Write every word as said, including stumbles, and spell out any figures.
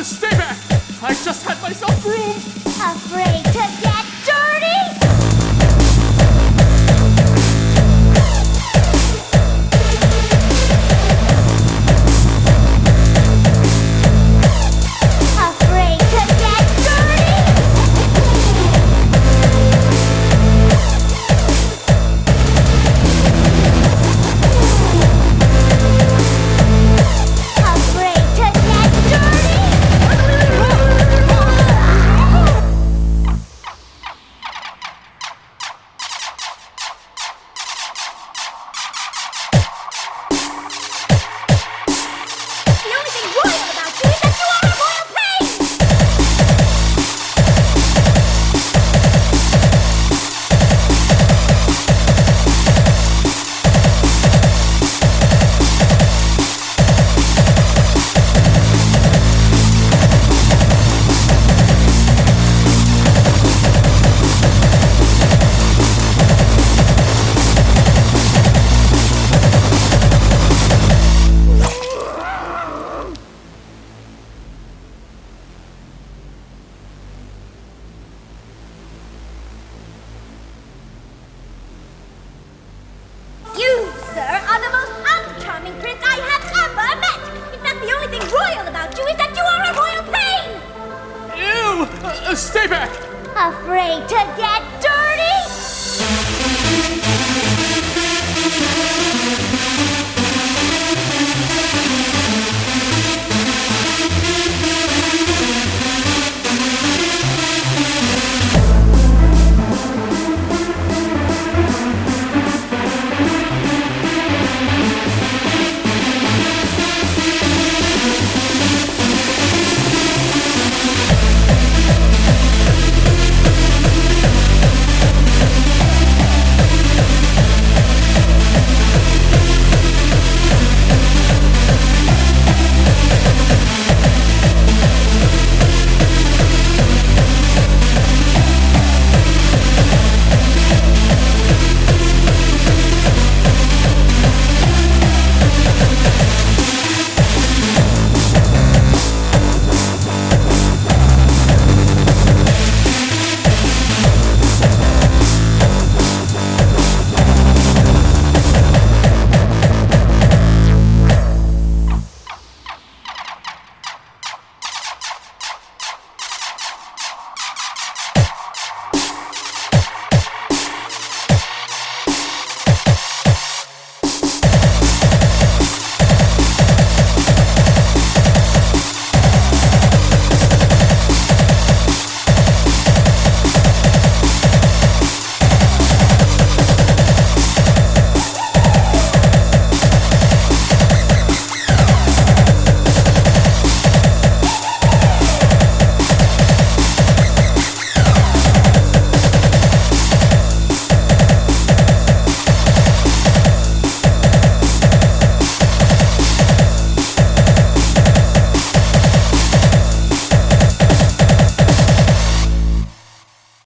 Uh, stay back! I just had myself groomed! Afraid to get dirty? Afraid to get dirty? Afraid to get dirty? The only thing royal about you is that you are a royal pain! You, sir, are the most uncharming prince I have ever met! In fact, the only thing royal about you is that you are a royal pain! Ew! Uh, uh, stay back! Afraid to get dirty?